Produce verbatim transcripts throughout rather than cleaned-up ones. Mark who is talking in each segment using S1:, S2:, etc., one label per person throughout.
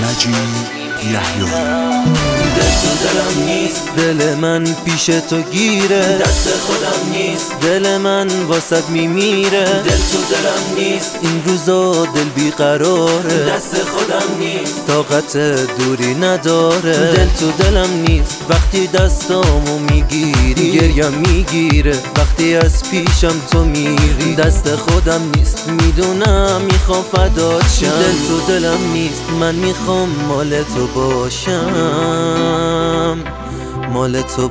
S1: مجید یحیی.
S2: دل تو دلم نیست، دل من پیش تو گیره، دست خودم نیست، دل من واسط میمیره. دل تو دلم نیست، این روزا دل بیقراره، دست خودم نیست، طاقت دوری نداره. دل تو دلم نیست، وقتی دستامو میگیری گریم میگیره، وقتی از پیشم تو میری دست خودم نیست، میدونم میخوام فدات شم. دل تو دلم نیست، من میخوام مال تو باشم، مال تو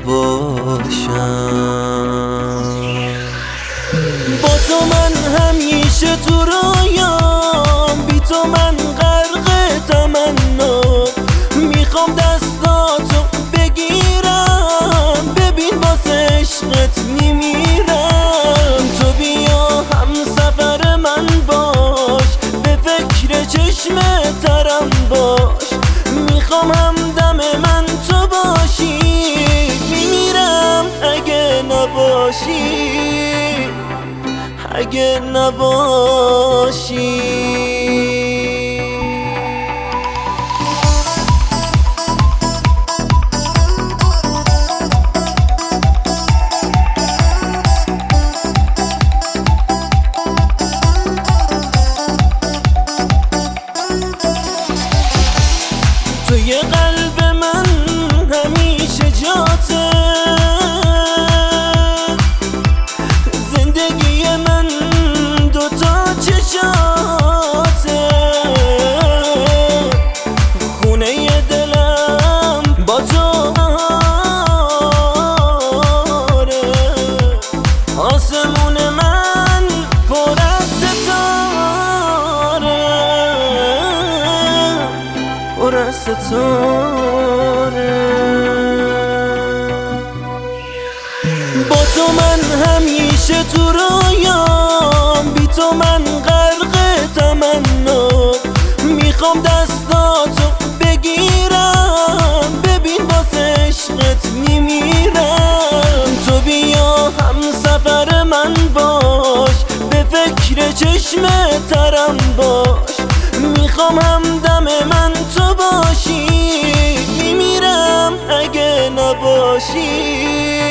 S2: باشم. با تو من همیشه تو رویام، بی تو من غرق تمنا، میخوام دستاتو بگیرم، ببین واسه عشقت میمیرم. تو بیا هم سفر من باش، به فکر چشم ترم باش، میخوام همدم من تو باشی، میمیرم اگه نباشی، اگه نباشی. توی قلب من همیشه جاته، زندگی من دوتا چشاته، خونه دلم با تو آره، آسمون من پر از ستاره، پر از ستاره. با تو من همیشه تو رویام، بی تو من غرق تمنا، میخوام دستاتو بگیرم، ببین واسه عشقت میمیرم. تو بیا هم سفر من باش، به فکر چشم ترم باش، میخوام همدم من تو باشی، میمیرم اگه نباشی.